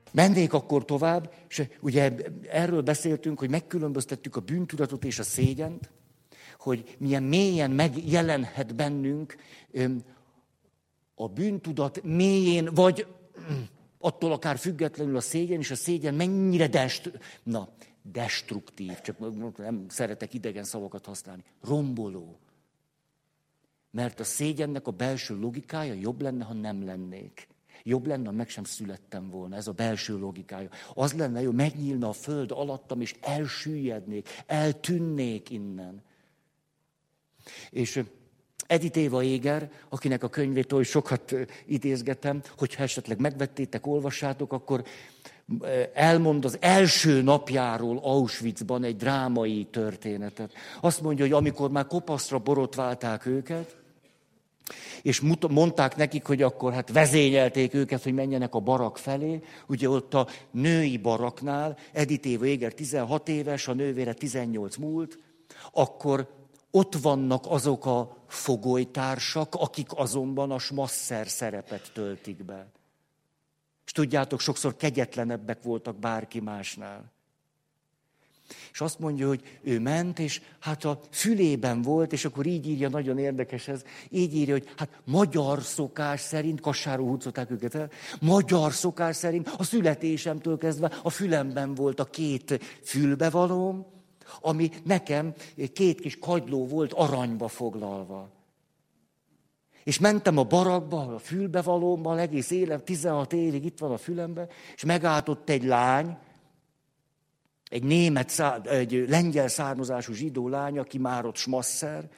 Mennék akkor tovább, és ugye erről beszéltünk, hogy megkülönböztettük a bűntudatot és a szégyent, hogy milyen mélyen megjelenhet bennünk a bűntudat mélyén, vagy attól akár függetlenül a szégyen, és a szégyen mennyire destruktív, csak nem szeretek idegen szavakat használni, romboló. Mert a szégyennek a belső logikája jobb lenne, ha nem lennék. Jobb lenne, ha meg sem születtem volna, ez a belső logikája. Az lenne jó, megnyílna a föld alattam, és elsüllyednék, eltűnnék innen. És Edith Éva Éger, akinek a könyvét oly sokat idézgetem, hogyha esetleg megvettétek, olvassátok, akkor elmond az első napjáról Auschwitzban egy drámai történetet. Azt mondja, hogy amikor már kopaszra borotválták őket, és mondták nekik, hogy akkor hát vezényelték őket, hogy menjenek a barak felé. Ugye ott a női baraknál, Edith Éva Éger 16 éves, a nővére 18 múlt, akkor ott vannak azok a fogolytársak, akik azonban a smasszer szerepet töltik be. És tudjátok, sokszor kegyetlenebbek voltak bárki másnál. És azt mondja, hogy ő ment, és hát a fülében volt, és akkor így írja, nagyon érdekes ez, így írja, hogy hát magyar szokás szerint, kassáról hurcolták őket el, magyar szokás szerint a születésemtől kezdve a fülemben volt a 2 fülbevalóm, ami nekem 2 kis kagyló volt aranyba foglalva. És mentem a barakba, a fülbevalómban, egész élet, 16 évig itt van a fülemben, és megállt ott egy lány, egy lengyel származású zsidó lány, aki már ott smasszer,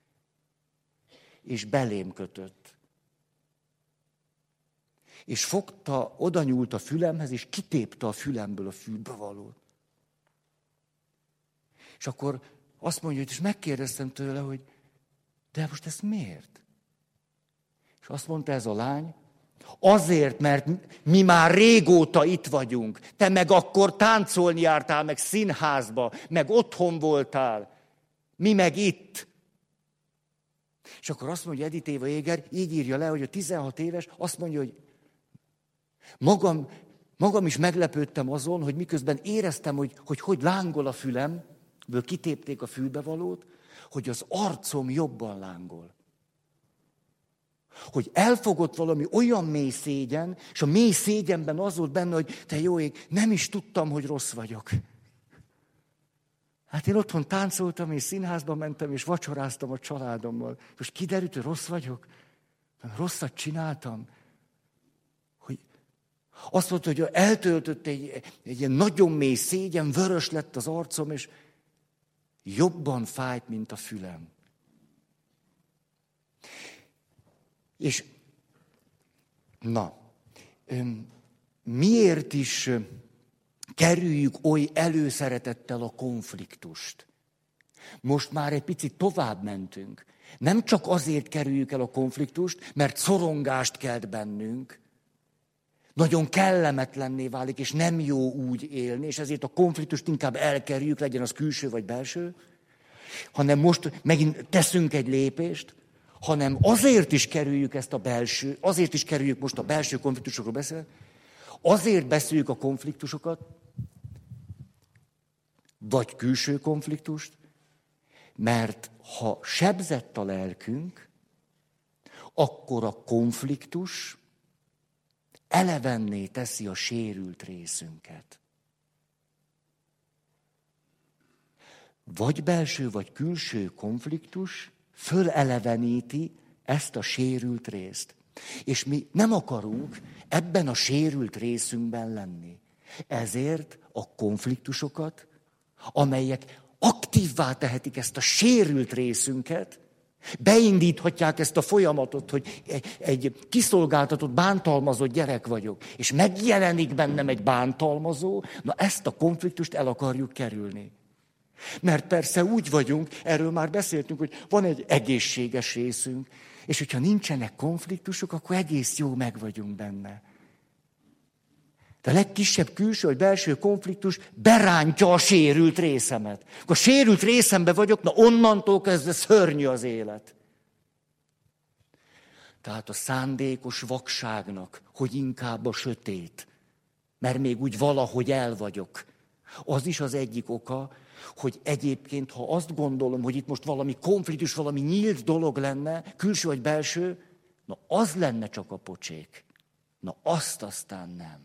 és belém kötött. És fogta, oda nyúlt a fülemhez, és kitépte a fülemből a fülbevalót. És akkor azt mondja, hogy és megkérdeztem tőle, hogy de most ezt miért? És azt mondta ez a lány, azért, mert mi már régóta itt vagyunk. Te meg akkor táncolni jártál, meg színházba, meg otthon voltál. Mi meg itt. És akkor azt mondja Edith Éva Éger, így írja le, hogy a 16 éves, azt mondja, hogy magam is meglepődtem azon, hogy miközben éreztem, hogy lángol a fülemből kitépték a fülbevalót, hogy az arcom jobban lángol. Hogy elfogott valami olyan mély szégyen, és a mély szégyenben az volt benne, hogy te jó ég, nem is tudtam, hogy rossz vagyok. Hát én otthon táncoltam, és színházba mentem, és vacsoráztam a családommal. Most kiderült, hogy rossz vagyok? Rosszat csináltam. Hogy azt mondta, hogy eltöltött egy ilyen nagyon mély szégyen, vörös lett az arcom, és jobban fájt, mint a fülem. És miért is kerüljük oly előszeretettel a konfliktust? Most már egy picit tovább mentünk. Nem csak azért kerüljük el a konfliktust, mert szorongást kelt bennünk, nagyon kellemetlenné válik, és nem jó úgy élni, és ezért a konfliktust inkább elkerüljük, legyen az külső vagy belső, hanem most megint teszünk egy lépést, hanem azért is kerüljük azért is kerüljük most a belső konfliktusokról beszélni, azért beszéljük a konfliktusokat, vagy külső konfliktust, mert ha sebzett a lelkünk, akkor a konfliktus elevenné teszi a sérült részünket. Vagy belső, vagy külső konfliktus föleleveníti ezt a sérült részt. És mi nem akarunk ebben a sérült részünkben lenni. Ezért a konfliktusokat, amelyek aktívvá tehetik ezt a sérült részünket, beindíthatják ezt a folyamatot, hogy egy kiszolgáltatott, bántalmazott gyerek vagyok, és megjelenik bennem egy bántalmazó, na ezt a konfliktust el akarjuk kerülni. Mert persze úgy vagyunk, erről már beszéltünk, hogy van egy egészséges részünk, és hogyha nincsenek konfliktusok, akkor egész jó meg vagyunk benne. De a legkisebb külső vagy belső konfliktus berántja a sérült részemet. Akkor a sérült részemben vagyok, na onnantól kezdve szörnyű az élet. Tehát a szándékos vakságnak, hogy inkább a sötét, mert még úgy valahogy el vagyok. Az is az egyik oka, hogy egyébként, ha azt gondolom, hogy itt most valami konfliktus, valami nyílt dolog lenne, külső vagy belső, na az lenne csak a pocsék. Na azt aztán nem.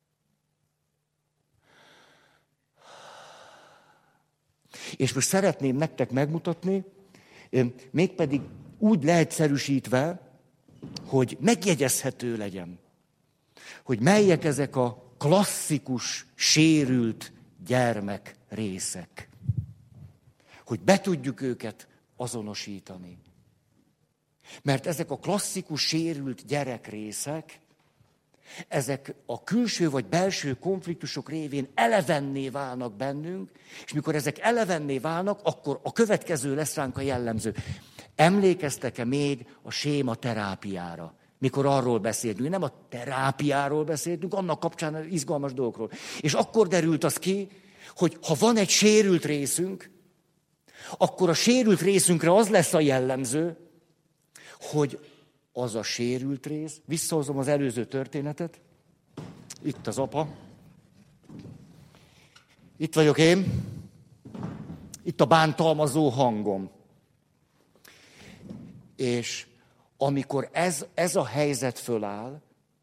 És most szeretném nektek megmutatni, mégpedig úgy leegyszerűsítve, hogy megjegyezhető legyen, hogy melyek ezek a klasszikus, sérült gyermek részek. Hogy be tudjuk őket azonosítani. Mert ezek a klasszikus, sérült gyerekrészek, ezek a külső vagy belső konfliktusok révén elevenné válnak bennünk, és mikor ezek elevenné válnak, akkor a következő lesz ránk a jellemző. Emlékeztek-e még a sématerápiára? Mikor arról beszéltünk, nem a terápiáról beszéltünk, annak kapcsán izgalmas dolgokról. És akkor derült az ki, hogy ha van egy sérült részünk, akkor a sérült részünkre az lesz a jellemző, hogy az a sérült rész, visszahozom az előző történetet, itt az apa, itt vagyok én, itt a bántalmazó hangom. És amikor ez a helyzet föláll,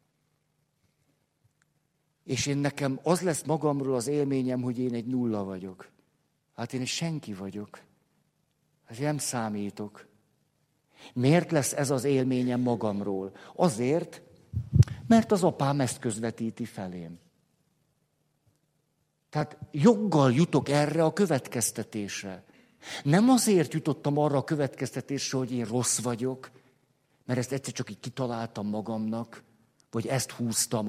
és nekem az lesz magamról az élményem, hogy én egy nulla vagyok. Hát én egy senki vagyok. Hát én nem számítok. Miért lesz ez az élményem magamról? Azért, mert az apám ezt közvetíti felém. Tehát joggal jutok erre a következtetésre. Nem azért jutottam arra a következtetésre, hogy én rossz vagyok, mert ezt egyszer csak így kitaláltam magamnak, vagy ezt húztam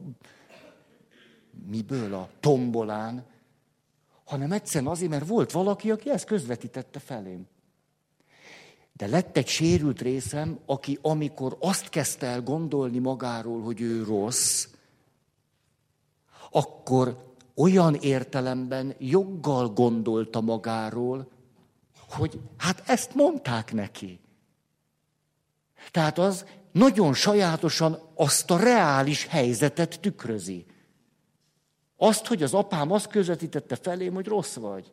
a tombolán, hanem egyszerűen azért, mert volt valaki, aki ezt közvetítette felém. De lett egy sérült részem, aki amikor azt kezdte el gondolni magáról, hogy ő rossz, akkor olyan értelemben joggal gondolta magáról, hogy hát ezt mondták neki. Tehát az nagyon sajátosan azt a reális helyzetet tükrözi. Azt, hogy az apám azt közvetítette felém, hogy rossz vagy.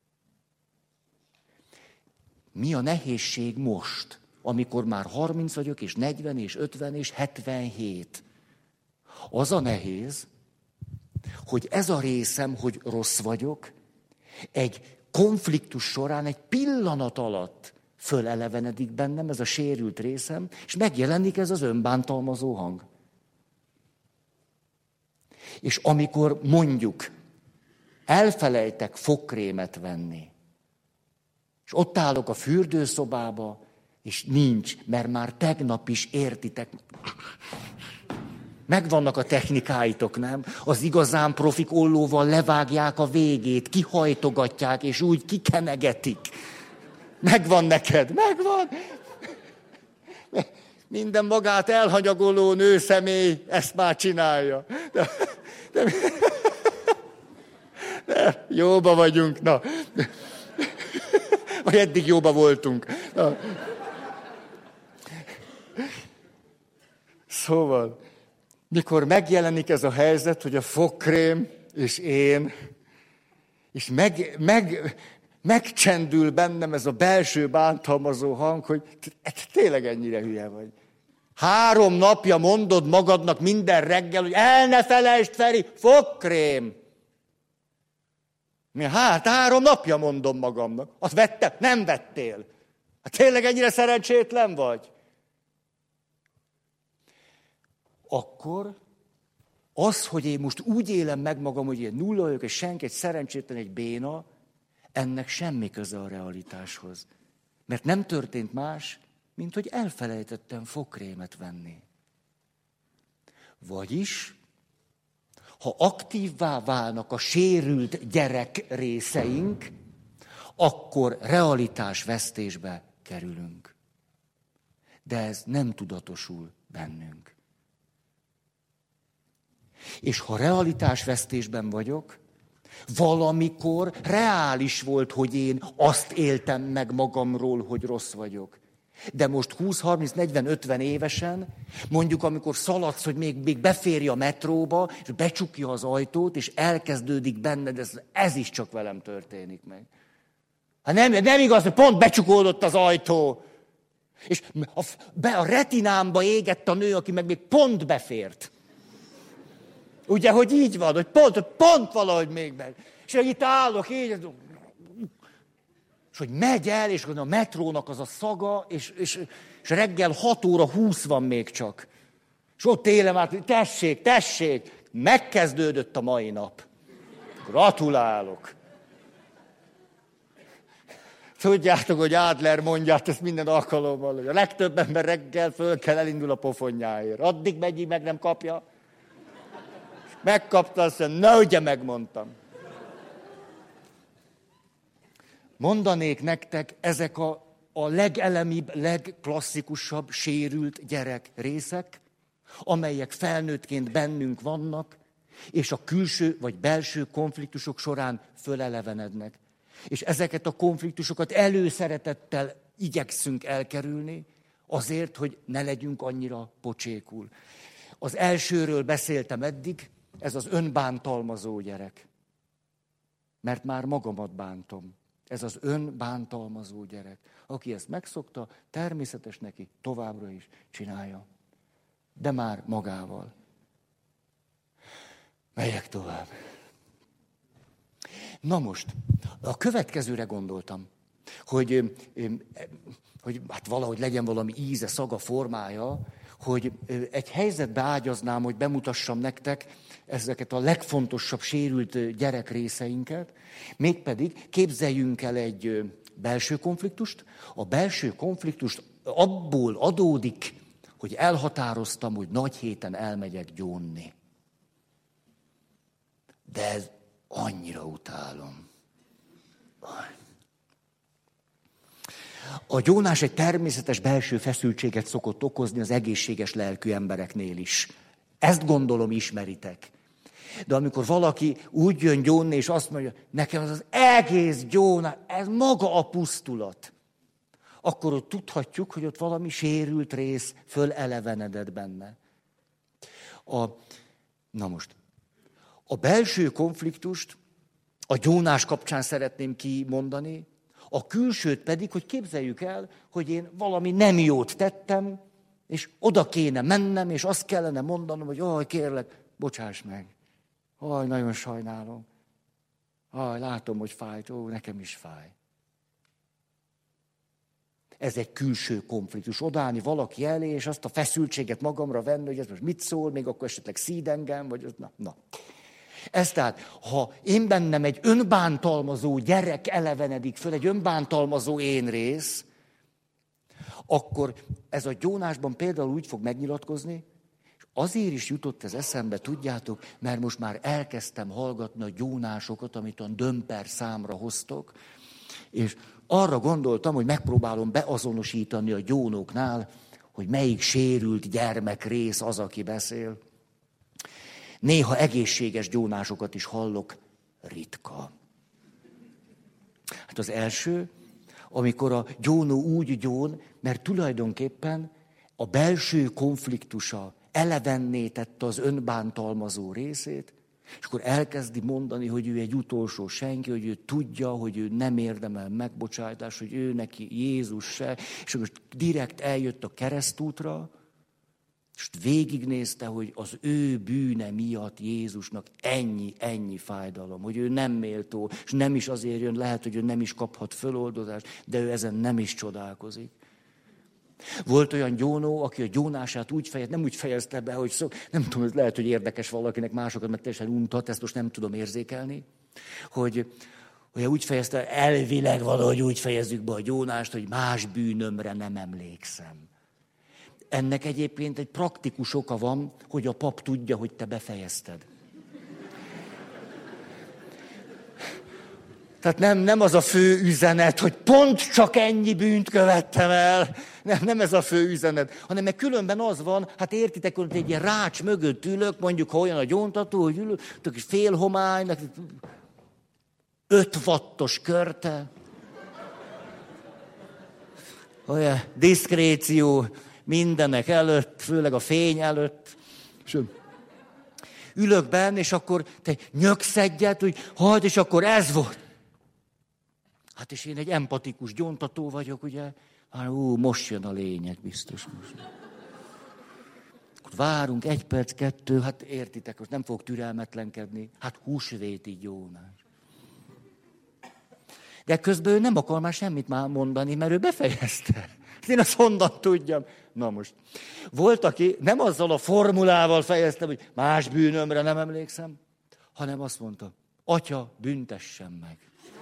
Mi a nehézség most, amikor már 30 vagyok, és 40, és 50, és 77? Az a nehéz, hogy ez a részem, hogy rossz vagyok, egy konfliktus során, egy pillanat alatt fölelevenedik bennem ez a sérült részem, és megjelenik ez az önbántalmazó hang. És amikor mondjuk elfelejtek fogkrémet venni, és ott állok a fürdőszobába, és nincs, mert már tegnap is értitek. Megvannak a technikáitok, nem? Az igazán profik ollóval levágják a végét, kihajtogatják, és úgy kikenegetik. Megvan neked? Megvan! Minden magát elhanyagoló nőszemély ezt már csinálja. De jóba vagyunk, na. Vagy eddig jóba voltunk. Na. Szóval, mikor megjelenik ez a helyzet, hogy a fogkrém és én, és megcsendül bennem ez a belső bántalmazó hang, hogy tényleg ennyire hülye vagy. 3 napja mondod magadnak minden reggel, hogy el ne felejtsd, Feri, fogkrém. Hát 3 napja mondom magamnak. Azt vettem? Nem vettél. Hát tényleg ennyire szerencsétlen vagy? Akkor az, hogy én most úgy élem meg magam, hogy én nulla vagyok, és senki, egy szerencsétlen, egy béna, ennek semmi köze a realitáshoz. Mert nem történt más, mint hogy elfelejtettem fogkrémet venni. Vagyis, ha aktívvá válnak a sérült gyerek részeink, akkor realitásvesztésbe kerülünk. De ez nem tudatosul bennünk. És ha realitásvesztésben vagyok, valamikor reális volt, hogy én azt éltem meg magamról, hogy rossz vagyok. De most 20, 30, 40, 50 évesen, mondjuk amikor szaladsz, hogy még beférj a metróba, és becsukja az ajtót, és elkezdődik benned, ez is csak velem történik meg. Hát nem igaz, hogy pont becsukódott az ajtó. És a retinámba égett a nő, aki meg még pont befért. Ugye, hogy így van, hogy pont valahogy még meg. És itt állok, így, és hogy megy el, és a metrónak az a szaga, és reggel 6 óra 20 van még csak. És ott élem át, tessék, megkezdődött a mai nap. Gratulálok. Tudjátok, hogy Adler mondja ezt minden alkalommal, hogy a legtöbb ember reggel föl kell elindul a pofonjáért. Addig megy, meg nem kapja. És megkapta, azt mondja, na ugye megmondtam. Mondanék nektek, ezek a legelemibb, legklasszikusabb sérült gyerek részek, amelyek felnőttként bennünk vannak, és a külső vagy belső konfliktusok során fölelevenednek. És ezeket a konfliktusokat előszeretettel igyekszünk elkerülni, azért, hogy ne legyünk annyira pocsékul. Az elsőről beszéltem eddig, ez az önbántalmazó gyerek. Mert már magamat bántom. Ez az önbántalmazó gyerek. Aki ezt megszokta, természetes neki, továbbra is csinálja. De már magával. Megyek tovább. Na most, a következőre gondoltam, hogy hát valahogy legyen valami íze, szaga, formája, hogy egy helyzetbe ágyaznám, hogy bemutassam nektek ezeket a legfontosabb sérült gyerekrészeinket, mégpedig képzeljünk el egy belső konfliktust. A belső konfliktust abból adódik, hogy elhatároztam, hogy nagy héten elmegyek gyónni. De ez annyira utálom. A gyónás egy természetes belső feszültséget szokott okozni az egészséges lelkű embereknél is. Ezt gondolom ismeritek. De amikor valaki úgy jön gyónni, és azt mondja, nekem az egész gyónás, ez maga a pusztulat, akkor ott tudhatjuk, hogy ott valami sérült rész fölelevenedett benne. Na most, a belső konfliktust a gyónás kapcsán szeretném kimondani, a külsőt pedig, hogy képzeljük el, hogy én valami nem jót tettem, és oda kéne mennem, és azt kellene mondanom, hogy kérlek, bocsáss meg. Nagyon sajnálom. Látom, hogy fájt. Nekem is fáj. Ez egy külső konfliktus. Odaállni valaki elé, és azt a feszültséget magamra venni, hogy ez most mit szól, még akkor esetleg szíd engem, vagy na. Ez tehát, ha én bennem egy önbántalmazó gyerek elevenedik föl, egy önbántalmazó én rész, akkor ez a gyónásban például úgy fog megnyilatkozni, és azért is jutott ez eszembe, tudjátok, mert most már elkezdtem hallgatni a gyónásokat, amit a Dömper számra hoztok, és arra gondoltam, hogy megpróbálom beazonosítani a gyónóknál, hogy melyik sérült gyermekrész az, aki beszél. Néha egészséges gyónásokat is hallok, ritka. Hát az első, amikor a gyónó úgy gyón, mert tulajdonképpen a belső konfliktusa elevenné tette az önbántalmazó részét, és akkor elkezdi mondani, hogy ő egy utolsó senki, hogy ő tudja, hogy ő nem érdemel megbocsájtást, hogy ő neki Jézus se, és most direkt eljött a keresztútra, és végignézte, hogy az ő bűne miatt Jézusnak ennyi fájdalom, hogy ő nem méltó, és nem is azért jön, lehet, hogy ő nem is kaphat föloldozást, de ő ezen nem is csodálkozik. Volt olyan gyónó, aki a gyónását nem úgy fejezte be, hogy nem tudom, ez lehet, hogy érdekes valakinek, másokat meg teljesen untat, ezt most nem tudom érzékelni, hogy úgy fejezte, elvileg valahogy úgy fejezzük be a gyónást, hogy más bűnömre nem emlékszem. Ennek egyébként egy praktikus oka van, hogy a pap tudja, hogy te befejezted. Tehát nem az a fő üzenet, hogy pont csak ennyi bűnt követtem el. Nem ez a fő üzenet, hanem meg különben az van, hát értitek, hogy egy ilyen rács mögött ülök, mondjuk, ha olyan a gyóntató, hogy ülök, tök fél homály, 5 wattos körte. olyan diszkréció mindenek előtt, főleg a fény előtt. Ülök benne, és akkor te nyögsz egyet, hogy hagyd, és akkor ez volt. Hát és én egy empatikus gyóntató vagyok, ugye? Hát, most jön a lényeg, biztos most. Akkor várunk 1 perc, 2, hát értitek, most nem fogok türelmetlenkedni. Hát húsvéti gyónás. De közben ő nem akar már semmit már mondani, mert ő befejezte. Én azt honnan tudjam. Na most. Volt, aki nem azzal a formulával fejezte, hogy más bűnömre nem emlékszem, hanem azt mondta, Atya, büntessen meg.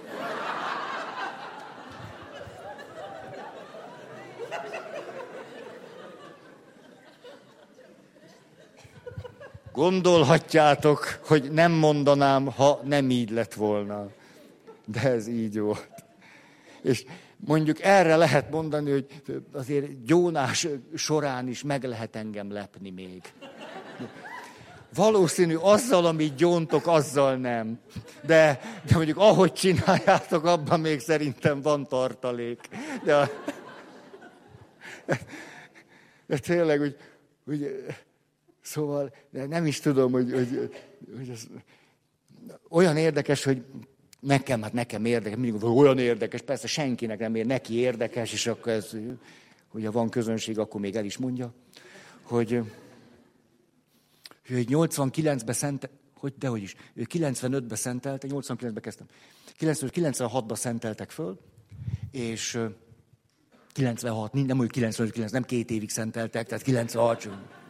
Gondolhatjátok, hogy nem mondanám, ha nem így lett volna. De ez így volt. És mondjuk erre lehet mondani, hogy azért gyónás során is meg lehet engem lepni még. Valószínű azzal, amit gyóntok, azzal nem. De mondjuk ahogy csináljátok, abban még szerintem van tartalék. De tényleg, hogy szóval nem is tudom, hogy ez olyan érdekes, hogy nekem érdekes, mindig olyan érdekes, persze senkinek nem ér, neki érdekes, és akkor ez, hogyha van közönség, akkor még el is mondja, hogy 89-ben dehogy is, 95-ben szentelte, 89-ben kezdtem, 96-ban szenteltek föl, és 96, nem úgy 95, nem 2 évig szenteltek, tehát 96.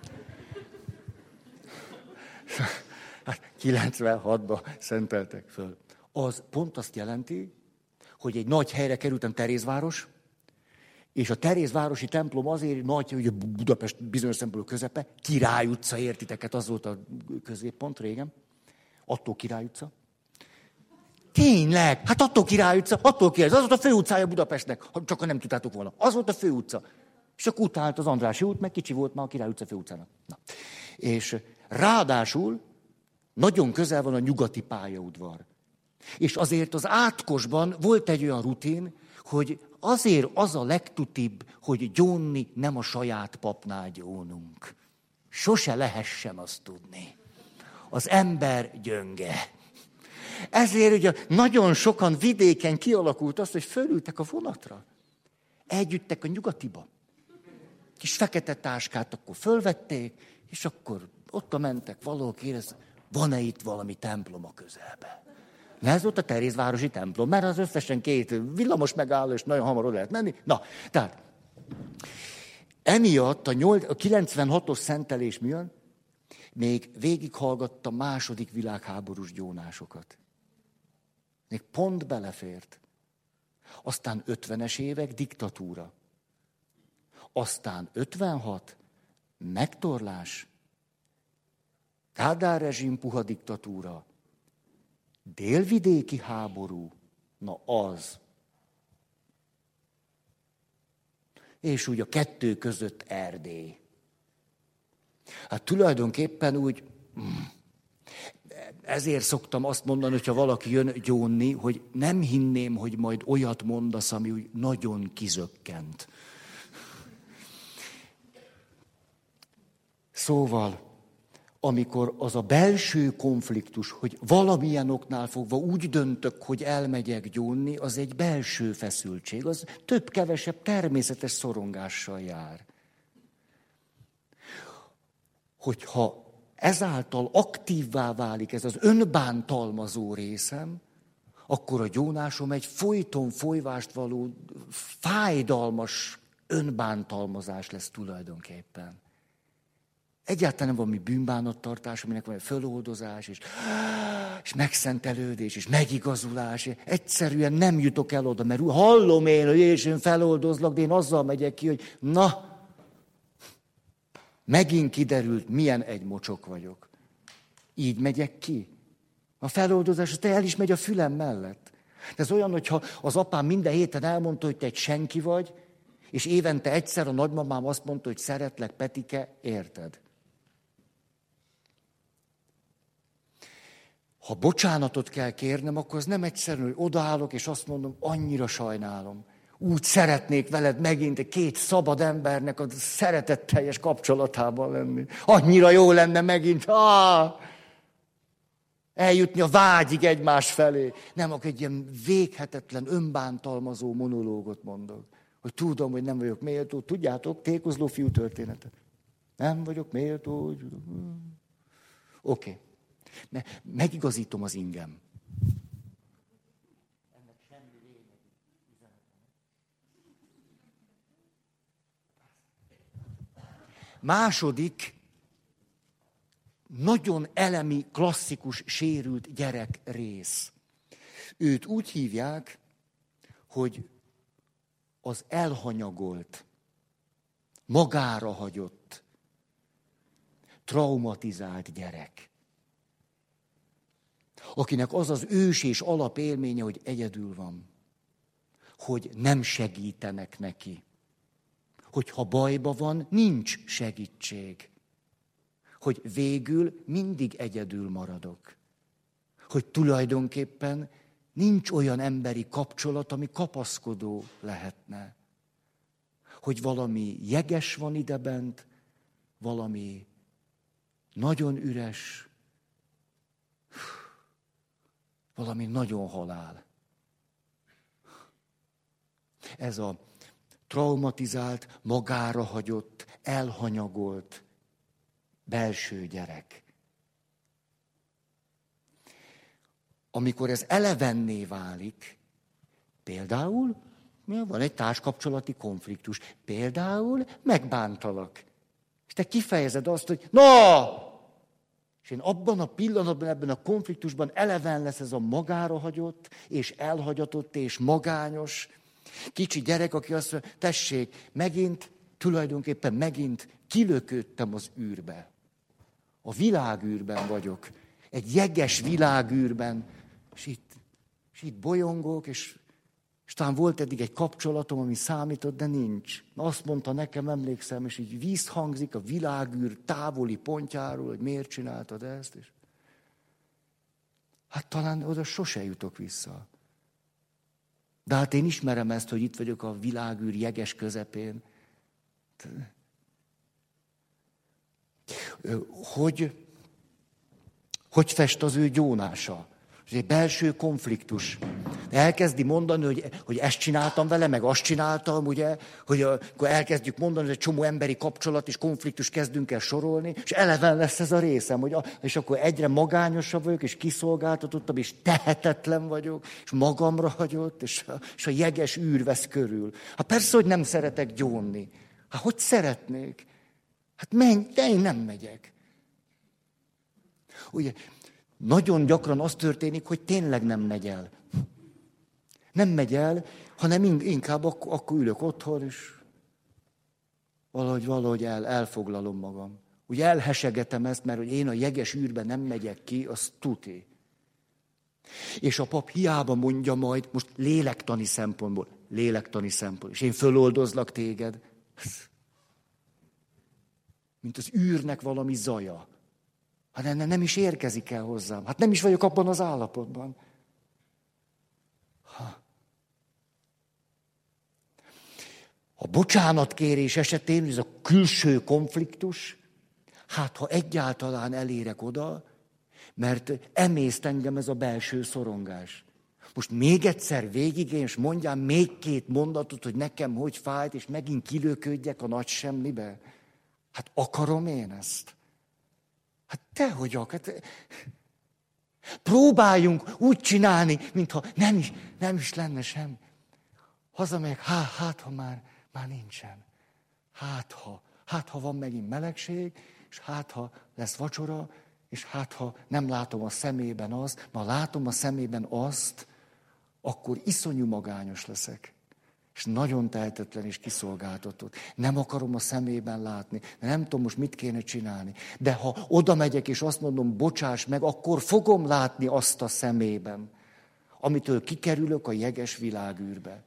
Hát 96-ban szenteltek föl. Az pont azt jelenti, hogy egy nagy helyre kerültem, Terézváros, és a Terézvárosi templom azért nagy, hogy Budapest bizonyos szempontból közepe, Király utca, értiteket, az volt a középpont régen. Attól Király utca. Tényleg, hát attól Király utca, az volt a főutcája Budapestnek, csak nem tudtátok volna. Az volt a főutca. És akkor utált az Andrássy út, meg kicsi volt már a Király utca főutcának. Na. És ráadásul nagyon közel van a nyugati pályaudvar. És azért az Átkosban volt egy olyan rutin, hogy azért az a legtutibb, hogy gyónni nem a saját papnál gyónunk. Sose lehessen azt tudni. Az ember gyönge. Ezért ugye nagyon sokan vidéken kialakult azt, hogy fölültek a vonatra. Elgyűjtek a nyugatiba. Kis fekete táskát akkor fölvették, és akkor ott mentek valahol kérdezni, van-e itt valami templom a közelben? Ez volt a Terézvárosi templom, mert az összesen 2 villamos megálló, és nagyon hamar oda lehet menni. Na, tehát emiatt a 96-os szentelés miatt még végighallgattam második világháborús gyónásokat. Még pont belefért. Aztán 50-es évek diktatúra. Aztán 56, megtorlás, Kádár rezsim, puha diktatúra, délvidéki háború, na az. És úgy a 2 között Erdély. Hát tulajdonképpen úgy, ezért szoktam azt mondani, hogyha valaki jön gyónni, hogy nem hinném, hogy majd olyat mondasz, ami úgy nagyon kizökkent. Szóval, amikor az a belső konfliktus, hogy valamilyen oknál fogva úgy döntök, hogy elmegyek gyónni, az egy belső feszültség, az több-kevesebb természetes szorongással jár. Hogyha ezáltal aktívvá válik ez az önbántalmazó részem, akkor a gyónásom egy folyton folyvást való, fájdalmas önbántalmazás lesz tulajdonképpen. Egyáltalán nem valami bűnbánattartás, aminek van egy föloldozás, és megszentelődés, és megigazulás. Egyszerűen nem jutok el oda, mert hallom én, hogy én feloldozlak, de én azzal megyek ki, hogy na, megint kiderült, milyen egy mocsok vagyok. Így megyek ki. A feloldozás, az el is megy a fülem mellett. De ez olyan, hogyha az apám minden héten elmondta, hogy te egy senki vagy, és évente egyszer a nagymamám azt mondta, hogy szeretlek, Petike, érted? Ha bocsánatot kell kérnem, akkor az nem egyszerű, hogy odaállok, és azt mondom, annyira sajnálom. Úgy szeretnék veled megint két szabad embernek a szeretetteljes kapcsolatában lenni. Annyira jó lenne megint, eljutni a vágyig egymás felé. Nem, akkor egy ilyen véghetetlen, önbántalmazó monológot mondok. Hogy tudom, hogy nem vagyok méltó. Tudjátok, tékozló fiú története. Nem vagyok méltó. Oké. Megigazítom az ingem. Második, nagyon elemi, klasszikus, sérült gyerek rész. Őt úgy hívják, hogy az elhanyagolt, magára hagyott, traumatizált gyerek. Akinek az az ős és alapélménye, hogy egyedül van. Hogy nem segítenek neki. Hogy ha bajba van, nincs segítség. Hogy végül mindig egyedül maradok. Hogy tulajdonképpen nincs olyan emberi kapcsolat, ami kapaszkodó lehetne. Hogy valami jeges van idebent, valami nagyon üres, valami nagyon halál. Ez a traumatizált, magára hagyott, elhanyagolt belső gyerek. Amikor ez elevenné válik, például van egy társkapcsolati konfliktus, például megbántalak. És te kifejezed azt, hogy és én abban a pillanatban, ebben a konfliktusban eleven lesz ez a magára hagyott, és elhagyatott, és magányos kicsi gyerek, aki azt mondja, tessék, tulajdonképpen megint kilöködtem az űrbe. A világűrben vagyok. Egy jeges világűrben. És itt bolyongok, és talán volt eddig egy kapcsolatom, ami számított, de nincs. Azt mondta nekem, emlékszem, és így visszhangzik a világűr távoli pontjáról, hogy miért csináltad ezt. És hát talán oda sose jutok vissza. De hát én ismerem ezt, hogy itt vagyok a világűr jeges közepén. Hogy fest az ő gyónása? Ez egy belső konfliktus. Elkezdi mondani, hogy ezt csináltam vele, meg azt csináltam, ugye, hogy akkor elkezdjük mondani, hogy egy csomó emberi kapcsolat és konfliktus kezdünk el sorolni, és eleven lesz ez a részem, és akkor egyre magányosabb vagyok, és kiszolgáltatottabb, és tehetetlen vagyok, és magamra hagyott, és a jeges űr vesz körül. Hát persze, hogy nem szeretek gyónni. Hát hogy szeretnék? Hát menj, de én nem megyek. Ugye, nagyon gyakran az történik, hogy tényleg nem megy el. Nem megy el, hanem inkább akkor ülök otthon, és valahogy elfoglalom magam. Ugye elhesegetem ezt, mert hogy én a jeges űrben nem megyek ki, az tuti. És a pap hiába mondja majd, most lélektani szempontból, és én föloldozlak téged. Mint az űrnek valami zaja. Hát nem is érkezik el hozzám. Hát nem is vagyok abban az állapotban. A bocsánatkérés esetén, ez a külső konfliktus, hát ha egyáltalán elérek oda, mert emészt engem ez a belső szorongás. Most még egyszer végig, és mondjam még 2 mondatot, hogy nekem hogy fájt, és megint kilöködjek a nagy semmibe. Hát akarom én ezt? Hát dehogy hát próbáljunk úgy csinálni, mintha nem is lenne semmi. Hazamegyek, ha már nincsen. Hát ha van megint melegség, és hát ha lesz vacsora, és hát ha nem látom a szemében azt, ha látom a szemében azt, akkor iszonyú magányos leszek. És nagyon tehetetlen és kiszolgáltatott. Nem akarom a szemében látni. Nem tudom most mit kéne csinálni. De ha oda megyek és azt mondom, bocsáss meg, akkor fogom látni azt a szemében, amitől kikerülök a jeges világűrbe.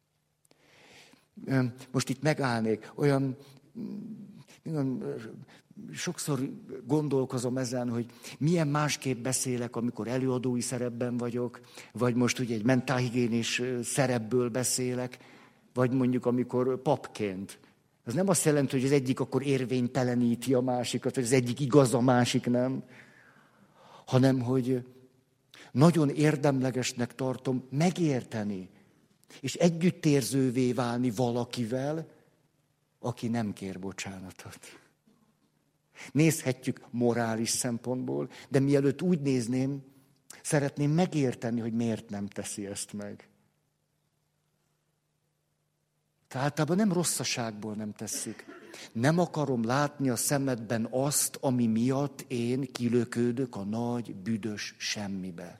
Most itt megállnék, olyan sokszor gondolkozom ezen, hogy milyen másképp beszélek, amikor előadói szerepben vagyok, vagy most ugye egy mentálhigiénés szerepből beszélek, vagy mondjuk amikor papként. Ez nem azt jelenti, hogy az egyik akkor érvényteleníti a másikat, vagy az egyik igaz, a másik nem, hanem hogy nagyon érdemlegesnek tartom megérteni, és együttérzővé válni valakivel, aki nem kér bocsánatot. Nézhetjük morális szempontból, de mielőtt úgy nézném, szeretném megérteni, hogy miért nem teszi ezt meg. Tehát általában nem rosszaságból nem tesszük. Nem akarom látni a szemedben azt, ami miatt én kilökődök a nagy, büdös semmibe.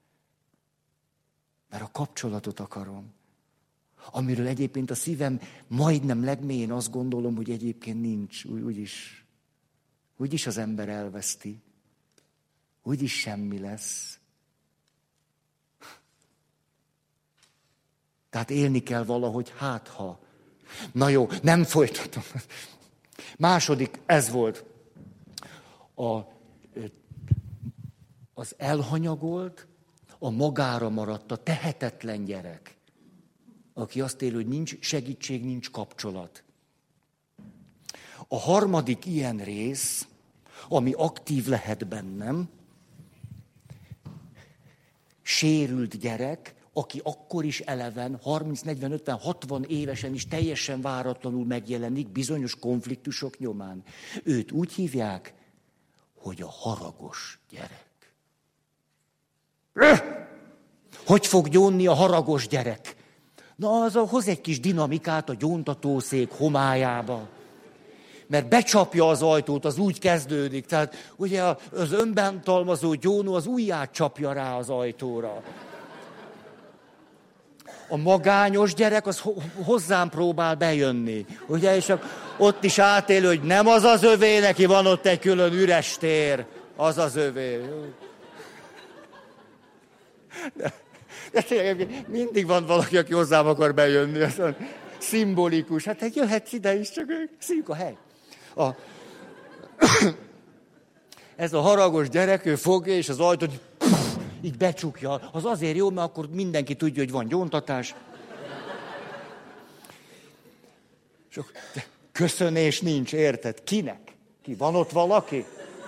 Mert a kapcsolatot akarom. Amiről egyébként a szívem majdnem legmélyén azt gondolom, hogy egyébként nincs, úgyis az ember elveszti. Úgyis semmi lesz. Tehát élni kell valahogy, hát ha. Na jó, nem folytatom. Második, ez volt. Az elhanyagolt, a magára maradt, a tehetetlen gyerek, aki azt él, hogy nincs segítség, nincs kapcsolat. A harmadik ilyen rész, ami aktív lehet bennem, sérült gyerek, aki akkor is eleven, 30, 40, 50, 60 évesen is teljesen váratlanul megjelenik bizonyos konfliktusok nyomán. Őt úgy hívják, hogy a haragos gyerek. Hogy fog gyónni a haragos gyerek? Na, az hoz egy kis dinamikát a gyóntatószék homályába. Mert becsapja az ajtót, az úgy kezdődik. Tehát ugye az önbántalmazó gyónó az ujját csapja rá az ajtóra. A magányos gyerek az hozzám próbál bejönni. Ugye, és ott is átélő, hogy nem az az övé, neki van ott egy külön üres tér. Az az övé. De tényleg mindig van valaki, aki hozzám akar bejönni. Ez szimbolikus. Hát jöhetsz ide is, csak szűk a hely. Ez a haragos gyerek, ő fogja, és az ajtót így becsukja. Az azért jó, mert akkor mindenki tudja, hogy van gyóntatás. És köszönés nincs, érted? Kinek? Ki? Van ott valaki?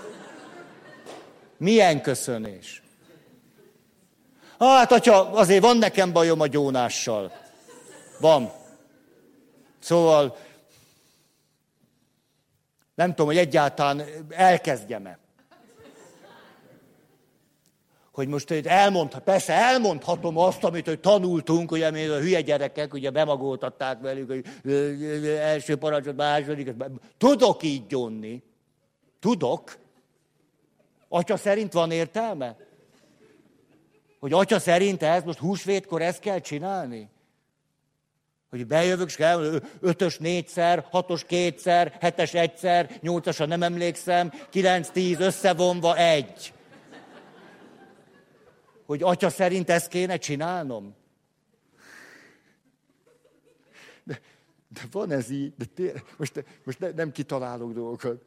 Milyen köszönés? Hát, atya, azért van nekem bajom a gyónással. Van. Szóval nem tudom, hogy egyáltalán elkezdjem-e. Hogy most persze elmondhatom azt, amit tanultunk, ugye mi a hülye gyerekek, ugye bemagoltatták velük, hogy első parancsot, második. Tudok így gyónni. Tudok. Atya szerint van értelme? Hogy atya szerint ez most húsvétkor ezt kell csinálni? Hogy bejövök, és kell 5-ös 4-szer, 6-os 2-szer, 7-es 1-szer, 8-asra nem emlékszem, 9-10 összevonva 1. Hogy atya szerint ezt kéne csinálnom? De van ez így, de most nem kitalálok dolgokat.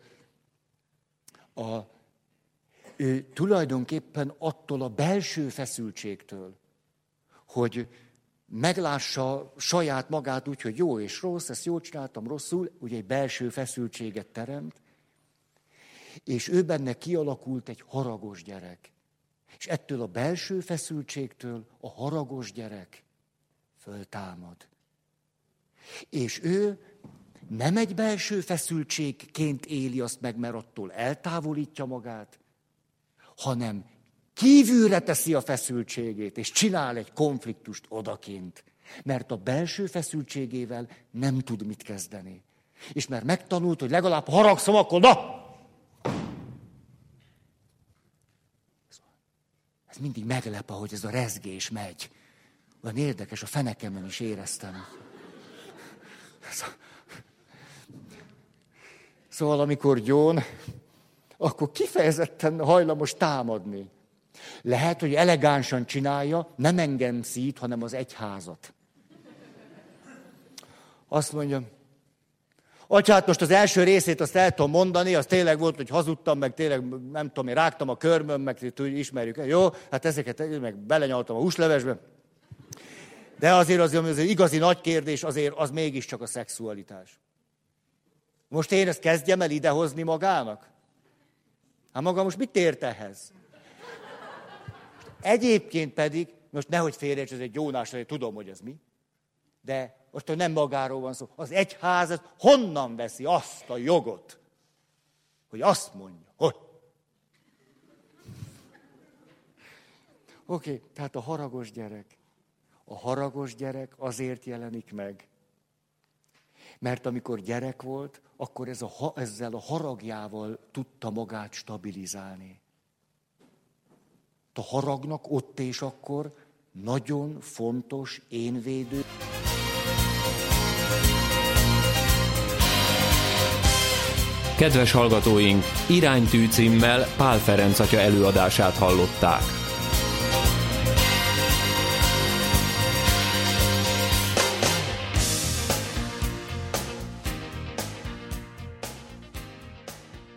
Tulajdonképpen attól a belső feszültségtől, hogy meglássa saját magát úgy, hogy jó és rossz, ezt jól csináltam, rosszul, ugye egy belső feszültséget teremt, és ő benne kialakult egy haragos gyerek. És ettől a belső feszültségtől a haragos gyerek föltámad. És ő nem egy belső feszültségként éli azt meg, mert attól eltávolítja magát, hanem kívülre teszi a feszültségét, és csinál egy konfliktust odakint. Mert a belső feszültségével nem tud mit kezdeni. És mert megtanult, hogy legalább haragszom, akkor na! Ez mindig meglep, ahogy ez a rezgés megy. Olyan érdekes, a fenekemen is éreztem. Szóval amikor gyón, akkor kifejezetten hajlamos támadni. Lehet, hogy elegánsan csinálja, nem engem szít, hanem az egyházat. Azt mondja, Hát most az első részét azt el tudom mondani, az tényleg volt, hogy hazudtam, meg tényleg, nem tudom, én rágtam a körmöm, meg ismerjük. Jó, hát ezeket meg belenyaltam a húslevesbe. De azért az igazi nagy kérdés azért az mégiscsak a szexualitás. Most én ezt kezdjem el idehozni magának? Hát maga most mit ért ehhez? Egyébként pedig, most nehogy félreérts, ez egy Jónás, tudom, hogy ez mi, de most nem magáról van szó. Az egyház honnan veszi azt a jogot, hogy azt mondja, hogy... Oké, tehát a haragos gyerek. A haragos gyerek azért jelenik meg, mert amikor gyerek volt, akkor ezzel a haragjával tudta magát stabilizálni. A haragnak ott és akkor nagyon fontos énvédő. Kedves hallgatóink, Iránytű címmel Pál Ferenc atya előadását hallották.